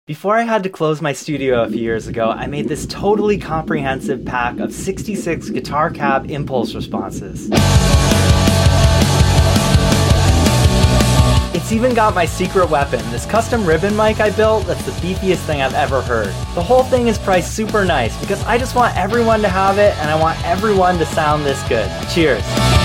Before I had to close my studio a few years ago, I made this totally comprehensive pack of 66 guitar cab impulse responses. It's even got my secret weapon, this custom ribbon mic I built that's the beefiest thing I've ever heard. The whole thing is priced super nice because I just want everyone to have it and I want everyone to sound this good. Cheers.